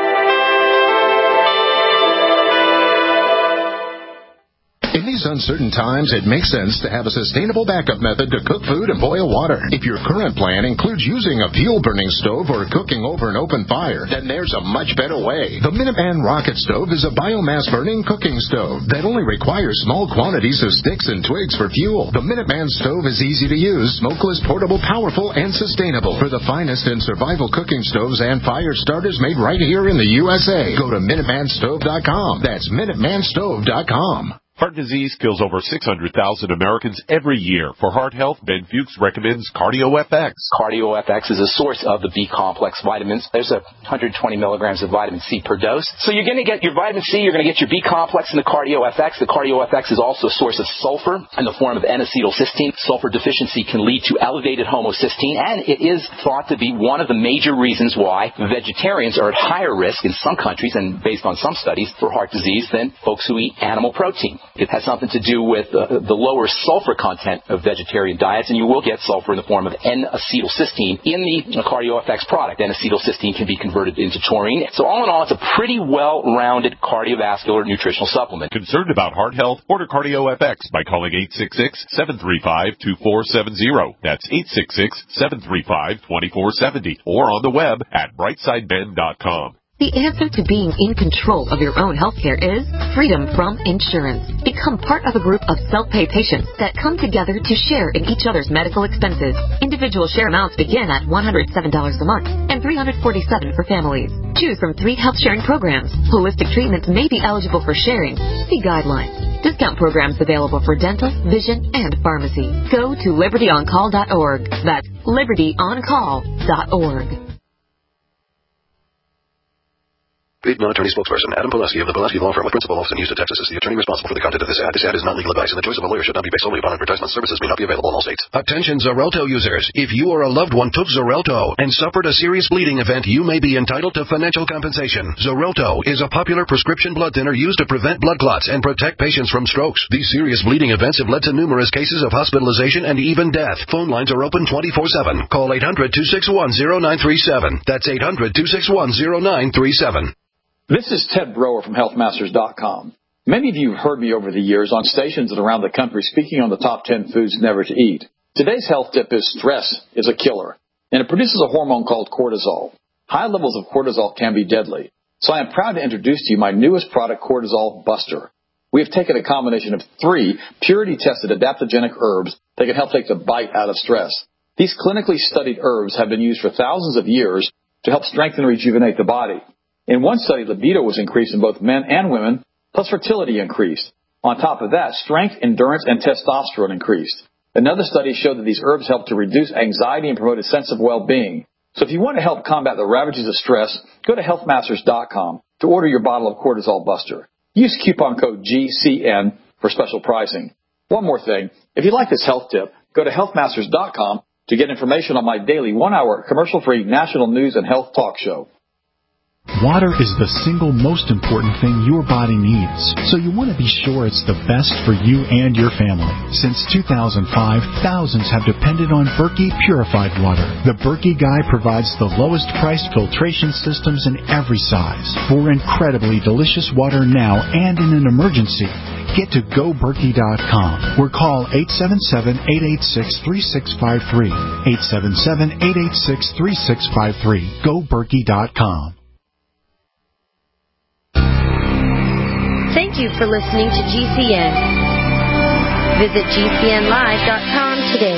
In these uncertain times, it makes sense to have a sustainable backup method to cook food and boil water. If your current plan includes using a fuel-burning stove or cooking over an open fire, then there's a much better way. The Minuteman Rocket Stove is a biomass-burning cooking stove that only requires small quantities of sticks and twigs for fuel. The Minuteman Stove is easy to use, smokeless, portable, powerful, and sustainable. For the finest in survival cooking stoves and fire starters made right here in the USA, go to MinutemanStove.com. That's MinutemanStove.com. Heart disease kills over 600,000 Americans every year. For heart health, Ben Fuchs recommends CardioFX. CardioFX is a source of the B-complex vitamins. There's 120 milligrams of vitamin C per dose. So you're going to get your vitamin C, you're going to get your B-complex in the CardioFX. The CardioFX is also a source of sulfur in the form of N-acetylcysteine. Sulfur deficiency can lead to elevated homocysteine, and it is thought to be one of the major reasons why vegetarians are at higher risk in some countries, and based on some studies, for heart disease than folks who eat animal protein. It has something to do with the lower sulfur content of vegetarian diets, and you will get sulfur in the form of N-acetylcysteine in the CardioFX product. N-acetylcysteine can be converted into taurine. So all in all, it's a pretty well-rounded cardiovascular nutritional supplement. Concerned about heart health? Order CardioFX by calling 866-735-2470. That's 866-735-2470. Or on the web at brightsideben.com. The answer to being in control of your own healthcare is freedom from insurance. Become part of a group of self-pay patients that come together to share in each other's medical expenses. Individual share amounts begin at $107 a month and $347 for families. Choose from 3 health sharing programs. Holistic treatments may be eligible for sharing. See guidelines. Discount programs available for dental, vision, and pharmacy. Go to libertyoncall.org. That's libertyoncall.org. Paid non-attorney spokesperson Adam Pulaski of the Pulaski Law Firm with principal office in Houston, Texas is the attorney responsible for the content of this ad. This ad is not legal advice, and the choice of a lawyer should not be based solely upon advertisement. Services may not be available in all states. Attention Xarelto users. If you or a loved one took Xarelto and suffered a serious bleeding event, you may be entitled to financial compensation. Xarelto is a popular prescription blood thinner used to prevent blood clots and protect patients from strokes. These serious bleeding events have led to numerous cases of hospitalization and even death. Phone lines are open 24/7. Call 800-261-0937. That's 800-261-0937. This is Ted Broer from HealthMasters.com. Many of you have heard me over the years on stations and around the country speaking on the top 10 foods never to eat. Today's health tip is stress is a killer, and it produces a hormone called cortisol. High levels of cortisol can be deadly. So I am proud to introduce to you my newest product, Cortisol Buster. We have taken a combination of 3 purity-tested adaptogenic herbs that can help take the bite out of stress. These clinically studied herbs have been used for thousands of years to help strengthen and rejuvenate the body. In one study, libido was increased in both men and women, plus fertility increased. On top of that, strength, endurance, and testosterone increased. Another study showed that these herbs help to reduce anxiety and promote a sense of well-being. So if you want to help combat the ravages of stress, go to healthmasters.com to order your bottle of Cortisol Buster. Use coupon code GCN for special pricing. One more thing, if you like this health tip, go to healthmasters.com to get information on my daily 1-hour commercial-free national news and health talk show. Water is the single most important thing your body needs, so you want to be sure it's the best for you and your family. Since 2005, thousands have depended on Berkey purified water. The Berkey Guy provides the lowest priced filtration systems in every size for incredibly delicious water now and in an emergency. Get to GoBerkey.com or call 877-886-3653. 877-886-3653. GoBerkey.com. Thank you for listening to GCN. Visit GCNlive.com today.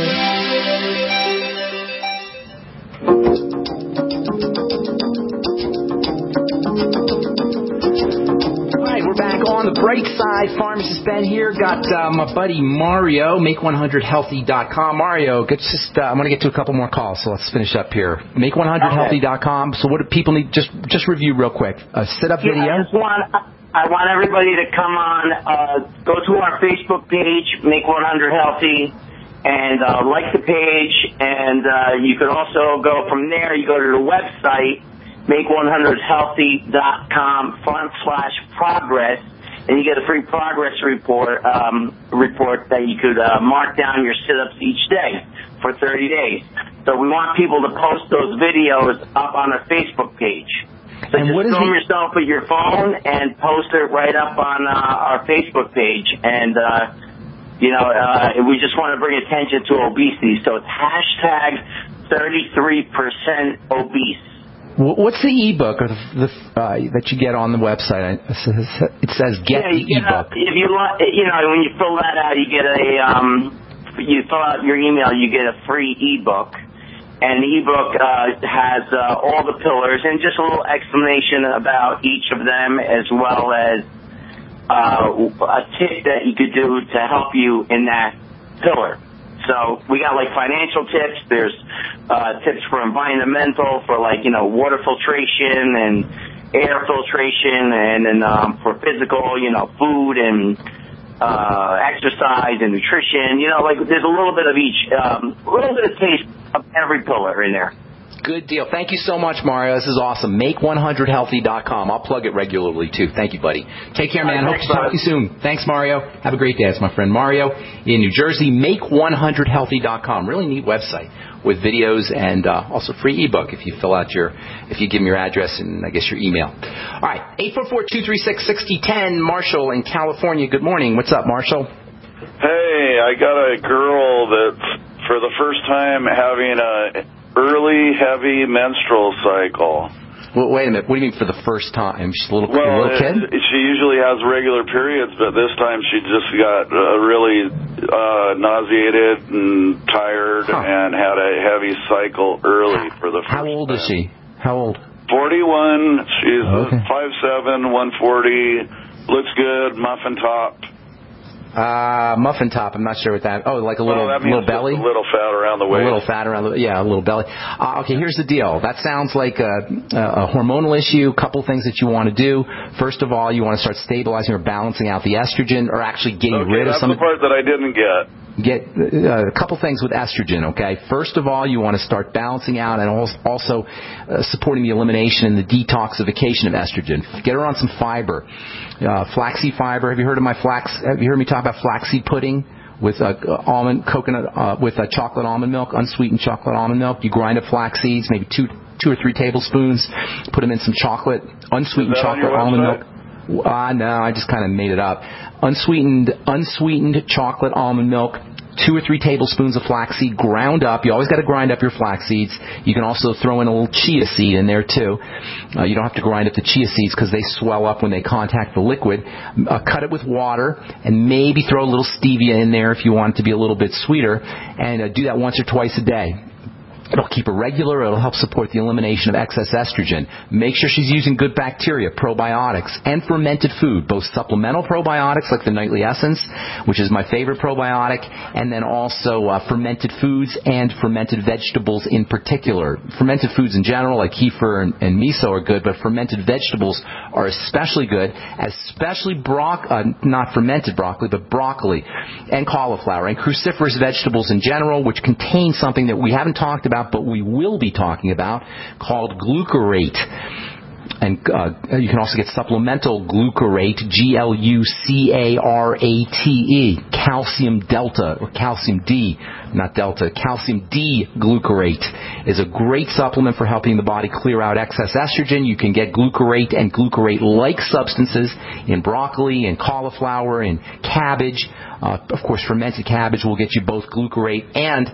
We're back on the bright side. Pharmacist Ben here. Got my buddy Mario, Make100Healthy.com. Mario, I'm going to get to a couple more calls, so let's finish up here. Make100Healthy.com. So what do people need? Just review real quick. A sit-up video. I want everybody to come on, go to our Facebook page, Make100Healthy, and like the page. And you could also go from there. You go to the website, Make100Healthy.com/progress, and you get a free progress report that you could mark down your sit-ups each day for 30 days. So we want people to post those videos up on our Facebook page. So and just film yourself with your phone and post it right up on our Facebook page. And, we just want to bring attention to obesity. So it's hashtag 33% obese. What's the ebook or that you get on the website? It says get the ebook. If you when you fill that out, you get you fill out your email, you get a free ebook. And the ebook has all the pillars and just a little explanation about each of them, as well as a tip that you could do to help you in that pillar. So we got like financial tips. There's tips for environmental, for water filtration and air filtration, and then for physical, food and exercise and nutrition. There's a little bit of each, a little bit of taste of every pillar in there. Good deal. Thank you so much, Mario. This is awesome. Make100healthy.com. I'll plug it regularly, too. Thank you, buddy. Take care, man. Hope to talk to you soon. Thanks, Mario. Have a great day. It's my friend Mario in New Jersey. Make100healthy.com. Really neat website with videos and also free ebook if you give me your address and I guess your email. All right, 844-236-6010. Marshall in California. Good morning. What's up, Marshall? Hey, I got a girl that's for the first time having a early heavy menstrual cycle. Well, wait a minute. What do you mean for the first time? She's a little kid? She usually has regular periods, but this time she just got really nauseated and tired and had a heavy cycle early for the first time. How old is she? How old? 41. She's 5'7", 140. Looks good. Muffin top. Muffin top. I'm not sure what that. Oh, like a little belly. A little fat around the waist. A little fat around the. Yeah, a little belly. Okay, here's the deal. That sounds like a hormonal issue. A couple things that you want to do. First of all, you want to start stabilizing or balancing out the estrogen, or actually getting rid of some. That's the part that I didn't get. Get a couple things with estrogen, okay? First of all, you want to start balancing out and also supporting the elimination and the detoxification of estrogen. Get her on some fiber, flaxseed fiber. Have you heard of Have you heard me talk about flaxseed pudding with with chocolate almond milk, unsweetened chocolate almond milk? You grind up flax seeds, maybe two or three tablespoons. Put them in some chocolate, unsweetened chocolate almond milk. No, I just kind of made it up. Unsweetened chocolate almond milk, 2 or 3 tablespoons of flaxseed ground up. You always got to grind up your flax seeds. You can also throw in a little chia seed in there too. You don't have to grind up the chia seeds because they swell up when they contact the liquid. Cut it with water and maybe throw a little stevia in there if you want it to be a little bit sweeter. And do that once or twice a day. It'll keep her regular. It'll help support the elimination of excess estrogen. Make sure she's using good bacteria, probiotics, and fermented food, both supplemental probiotics like the Nightly Essence, which is my favorite probiotic, and then also fermented foods and fermented vegetables in particular. Fermented foods in general, like kefir and miso, are good, but fermented vegetables are especially good, especially not fermented broccoli, but broccoli and cauliflower and cruciferous vegetables in general, which contain something that we haven't talked about but we will be talking about, called glucarate. And you can also get supplemental glucarate, Glucarate, calcium delta, or calcium D, not delta. Calcium D glucarate is a great supplement for helping the body clear out excess estrogen. You can get glucarate and glucarate-like substances in broccoli and cauliflower and cabbage. Of course, fermented cabbage will get you both glucarate and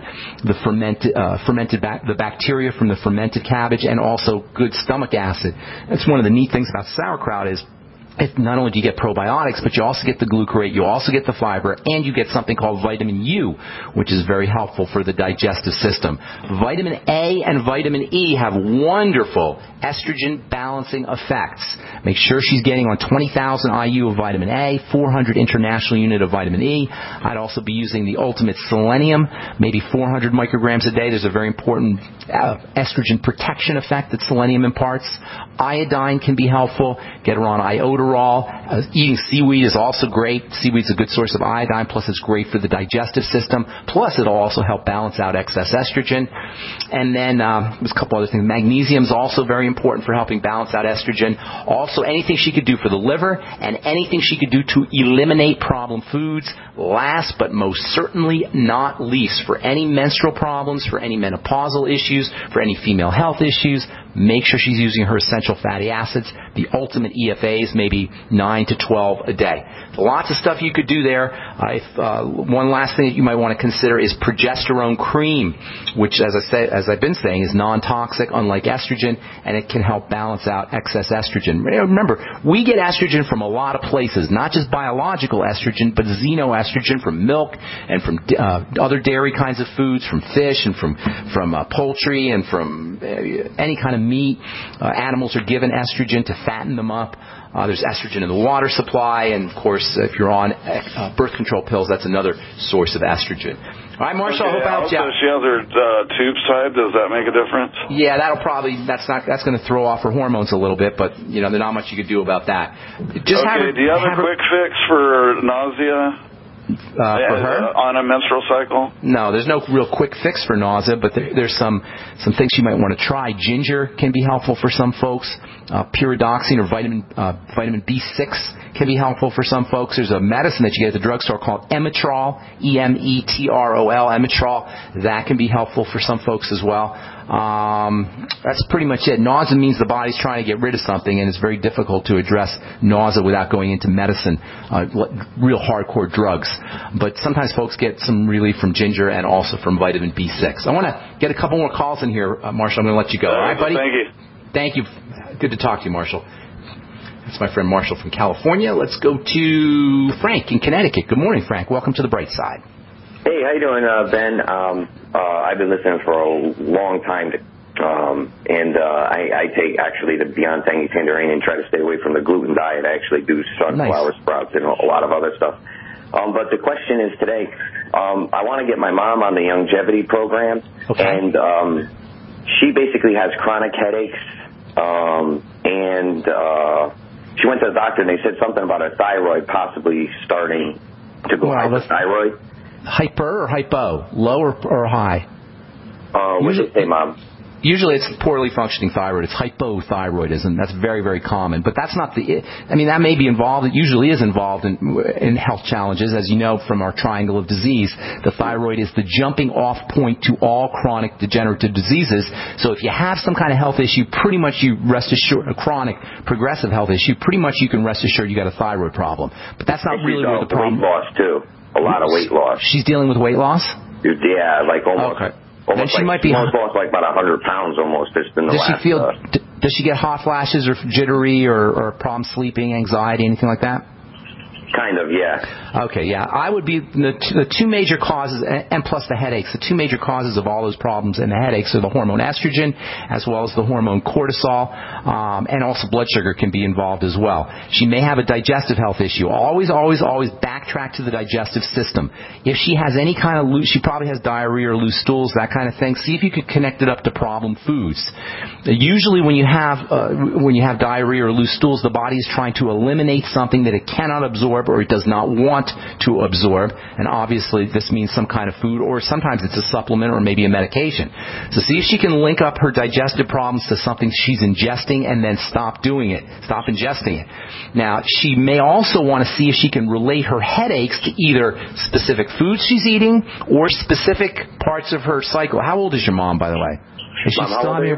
the bacteria from the fermented cabbage, and also good stomach acid. That's one of the neat things about sauerkraut is not only do you get probiotics, but you also get the glucarate, you also get the fiber, and you get something called vitamin U, which is very helpful for the digestive system. Vitamin A and vitamin E have wonderful estrogen balancing effects. Make sure she's getting on 20,000 IU of vitamin A, 400 international unit of vitamin E. I'd also be using the Ultimate Selenium, maybe 400 micrograms a day. There's a very important estrogen protection effect that selenium imparts. Iodine can be helpful. Get her on iodoral. Eating seaweed is also great. Seaweed's a good source of iodine, plus it's great for the digestive system. Plus it'll also help balance out excess estrogen. And then there's a couple other things. Magnesium is also very important for helping balance out estrogen. Also, anything she could do for the liver and anything she could do to eliminate problem foods. Last but most certainly not least, for any menstrual problems, for any menopausal issues, for any female health issues, make sure she's using her essential fatty acids, the Ultimate EFAs, maybe 9 to 12 a day. Lots of stuff you could do there. One last thing that you might want to consider is progesterone cream, which, as I've been saying, is non-toxic, unlike estrogen, and it can help balance out excess estrogen. Remember, we get estrogen from a lot of places, not just biological estrogen, but xenoestrogen from milk and from other dairy kinds of foods, from fish and from poultry and from any kind of meat. Animals are given estrogen to fatten them up. There's estrogen in the water supply, and of course, if you're on birth control pills, that's another source of estrogen. All right, Marshall, I hope I helped you out. She has her tubes tied. Does that make a difference? Yeah, that's going to throw off her hormones a little bit, but there's not much you could do about that. Do you have a quick fix for nausea? for her? On a menstrual cycle? No, there's no real quick fix for nausea, but there's some things you might want to try. Ginger can be helpful for some folks. Pyridoxine or vitamin B6 can be helpful for some folks. There's a medicine that you get at the drugstore called Emetrol, Emetrol, Emetrol. That can be helpful for some folks as well. That's pretty much it. Nausea means the body's trying to get rid of something, and it's very difficult to address nausea without going into medicine, real hardcore drugs. But sometimes folks get some relief from ginger and also from vitamin B6. I want to get a couple more calls in here, Marshall. I'm going to let you go. All right, buddy? Thank you. Good to talk to you, Marshall. That's my friend Marshall from California. Let's go to Frank in Connecticut. Good morning, Frank. Welcome to the Bright Side. Hey, how you doing, Ben? I've been listening for a long time, and I take actually the Beyond Tangy Tangerine and try to stay away from the gluten diet. I actually do sunflower sprouts and a lot of other stuff. But the question is today, I want to get my mom on the longevity program, and she basically has chronic headaches, and she went to the doctor and they said something about her thyroid possibly starting to go hypothyroid. Hyper or hypo? Low or high? What's it say, Mom? Usually it's poorly functioning thyroid. It's hypothyroidism. That's very, very common. But that's not that may be involved. It usually is involved in health challenges. As you know from our triangle of disease, the thyroid is the jumping off point to all chronic degenerative diseases. So if you have some kind of health issue, pretty much you rest assured, a chronic progressive health issue, pretty much you can rest assured you got a thyroid problem. But that's not really where the problem is. Weight loss, too. A lot of weight loss. She's dealing with weight loss? Yeah, like almost. Okay. Almost then she might be lost like about 100 pounds almost. It's been the last. Does she get hot flashes or jittery or problem sleeping, anxiety, anything like that? Kind of, yeah. Okay, yeah. I would be the two major causes, and plus the headaches. The two major causes of all those problems and the headaches are the hormone estrogen as well as the hormone cortisol, and also blood sugar can be involved as well. She may have a digestive health issue. Always backtrack to the digestive system. If she has any kind of she probably has diarrhea or loose stools, that kind of thing. See if you could connect it up to problem foods. Usually when you have diarrhea or loose stools, the body is trying to eliminate something that it cannot absorb or it does not want to absorb, and obviously this means some kind of food, or sometimes it's a supplement or maybe a medication. So see if she can link up her digestive problems to something she's ingesting and then stop ingesting it. Now, she may also want to see if she can relate her headaches to either specific foods she's eating or specific parts of her cycle. How old is your mom, by the way? Is she still on here?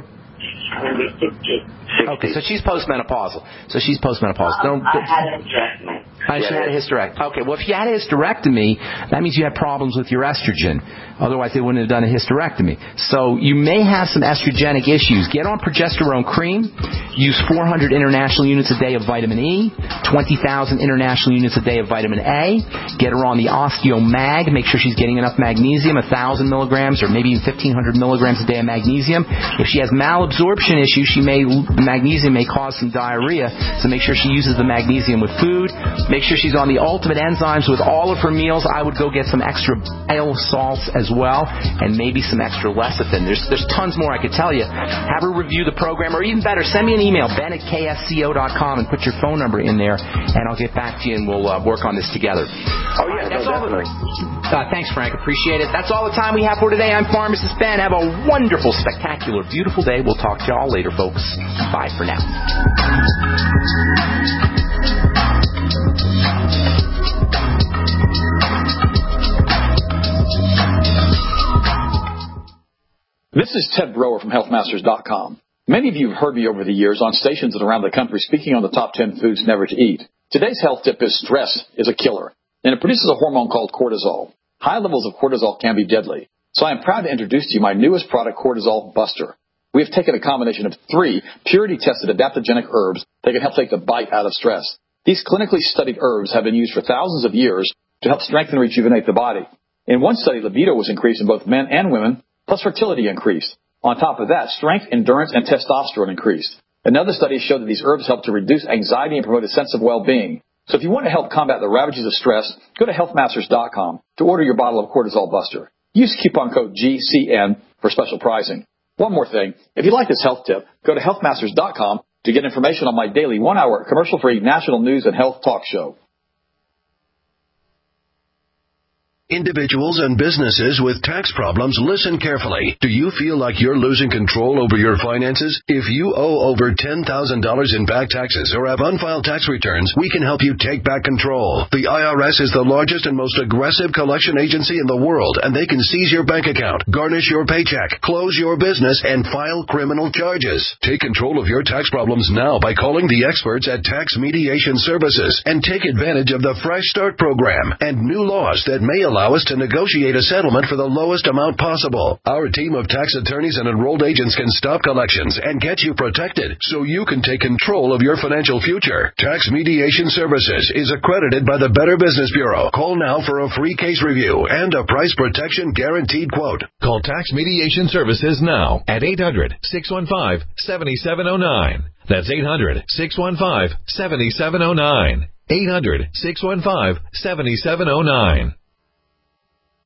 Okay, so she's postmenopausal. I had a hysterectomy. She had a hysterectomy. Okay, well, if you had a hysterectomy, that means you had problems with your estrogen. Otherwise, they wouldn't have done a hysterectomy. So you may have some estrogenic issues. Get on progesterone cream. Use 400 international units a day of vitamin E, 20,000 international units a day of vitamin A. Get her on the OsteoMag. Make sure she's getting enough magnesium, 1,000 milligrams or maybe 1,500 milligrams a day of magnesium. If she has malabsorption issues, magnesium may cause some diarrhea, so make sure she uses the magnesium with food. Make sure she's on the ultimate enzymes with all of her meals. I would go get some extra bile salts as well, and maybe some extra lecithin. There's tons more I could tell you. Have her review the program, or even better, send me an email, ben@ksco.com, and put your phone number in there, and I'll get back to you, and we'll work on this together. Oh, yeah, that's definitely. Thanks, Frank. Appreciate it. That's all the time we have for today. I'm Pharmacist Ben. Have a wonderful, spectacular, beautiful day. We'll talk to you all later, folks. Bye for now. This is Ted Broer from HealthMasters.com. Many of you have heard me over the years on stations and around the country speaking on the top 10 foods never to eat. Today's health tip is stress is a killer, and it produces a hormone called cortisol. High levels of cortisol can be deadly. So I am proud to introduce to you my newest product, Cortisol Buster. We have taken a combination of 3 purity-tested adaptogenic herbs that can help take the bite out of stress. These clinically studied herbs have been used for thousands of years to help strengthen and rejuvenate the body. In one study, libido was increased in both men and women, plus fertility increased. On top of that, strength, endurance, and testosterone increased. Another study showed that these herbs help to reduce anxiety and promote a sense of well-being. So if you want to help combat the ravages of stress, go to healthmasters.com to order your bottle of Cortisol Buster. Use coupon code GCN for special pricing. One more thing, if you like this health tip, go to healthmasters.com to get information on my daily 1-hour commercial-free national news and health talk show. Individuals and businesses with tax problems, listen carefully. Do you feel like you're losing control over your finances? If you owe over $10,000 in back taxes or have unfiled tax returns, we can help you take back control. The IRS is the largest and most aggressive collection agency in the world, and they can seize your bank account, garnish your paycheck, close your business, and file criminal charges. Take control of your tax problems now by calling the experts at Tax Mediation Services and take advantage of the Fresh Start program and new laws that may allow us to negotiate a settlement for the lowest amount possible. Our team of tax attorneys and enrolled agents can stop collections and get you protected so you can take control of your financial future. Tax Mediation Services is accredited by the Better Business Bureau. Call now for a free case review and a price protection guaranteed quote. Call Tax Mediation Services now at 800-615-7709. That's 800-615-7709. 800-615-7709.